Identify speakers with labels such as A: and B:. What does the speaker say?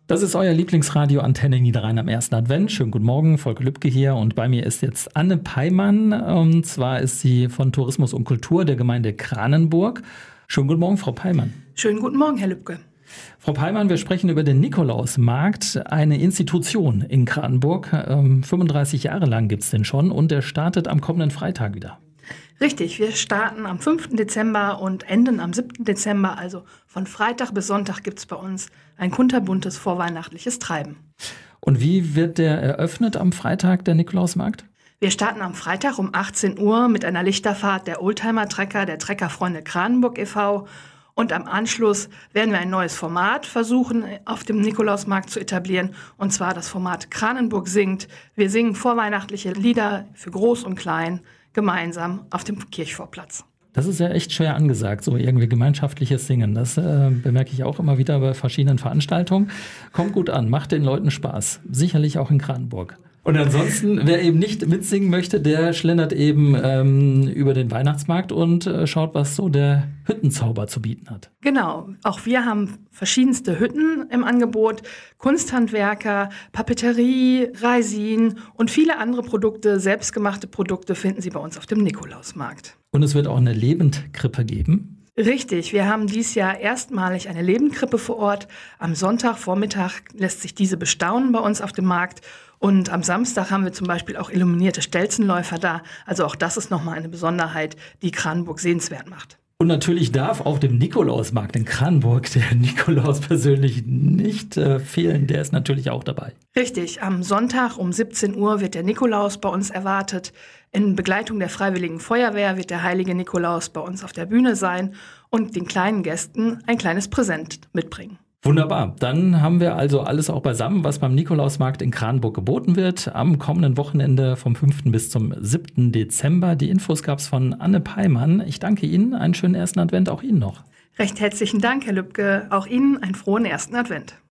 A: Das ist euer Lieblingsradio Antenne Niederrhein am ersten Advent. Schönen guten Morgen, Volker Lübke hier und bei mir ist jetzt Anne Peimann. Und zwar ist sie von Tourismus und Kultur der Gemeinde Kranenburg. Schönen guten Morgen, Frau Peimann.
B: Schönen guten Morgen, Herr Lübke.
A: Frau Peimann, wir sprechen über den Nikolausmarkt, eine Institution in Kranenburg. 35 Jahre lang gibt es den schon und der startet am kommenden Freitag wieder.
B: Richtig, wir starten am 5. Dezember und enden am 7. Dezember. Also von Freitag bis Sonntag gibt es bei uns ein kunterbuntes vorweihnachtliches Treiben.
A: Und wie wird der eröffnet am Freitag, der Nikolausmarkt?
B: Wir starten am Freitag um 18 Uhr mit einer Lichterfahrt der Oldtimer-Trecker, der Treckerfreunde Kranenburg e.V. Und am Anschluss werden wir ein neues Format versuchen, auf dem Nikolausmarkt zu etablieren. Und zwar das Format Kranenburg singt. Wir singen vorweihnachtliche Lieder für Groß und Klein gemeinsam auf dem Kirchvorplatz.
A: Das ist ja echt schwer angesagt, so irgendwie gemeinschaftliches Singen. Das bemerke ich auch immer wieder bei verschiedenen Veranstaltungen. Kommt gut an, macht den Leuten Spaß. Sicherlich auch in Kranenburg. Und ansonsten, wer eben nicht mitsingen möchte, der schlendert eben über den Weihnachtsmarkt und schaut, was so der Hüttenzauber zu bieten hat.
B: Genau, auch wir haben verschiedenste Hütten im Angebot, Kunsthandwerker, Papeterie, Reisin und viele andere Produkte, selbstgemachte Produkte finden Sie bei uns auf dem Nikolausmarkt.
A: Und es wird auch eine Lebendkrippe geben.
B: Richtig, wir haben dieses Jahr erstmalig eine Lebendkrippe vor Ort. Am Sonntagvormittag lässt sich diese bestaunen bei uns auf dem Markt. Und am Samstag haben wir zum Beispiel auch illuminierte Stelzenläufer da. Also auch das ist nochmal eine Besonderheit, die Kranenburg sehenswert macht.
A: Und natürlich darf auf dem Nikolausmarkt in Kranenburg der Nikolaus persönlich nicht fehlen. Der ist natürlich auch dabei.
B: Richtig, am Sonntag um 17 Uhr wird der Nikolaus bei uns erwartet. In Begleitung der Freiwilligen Feuerwehr wird der heilige Nikolaus bei uns auf der Bühne sein und den kleinen Gästen ein kleines Präsent mitbringen.
A: Wunderbar, dann haben wir also alles auch beisammen, was beim Nikolausmarkt in Kranenburg geboten wird. Am kommenden Wochenende vom 5. bis zum 7. Dezember. Die Infos gab es von Anne Peimann. Ich danke Ihnen, einen schönen ersten Advent auch Ihnen noch.
B: Recht herzlichen Dank, Herr Lübke. Auch Ihnen einen frohen ersten Advent.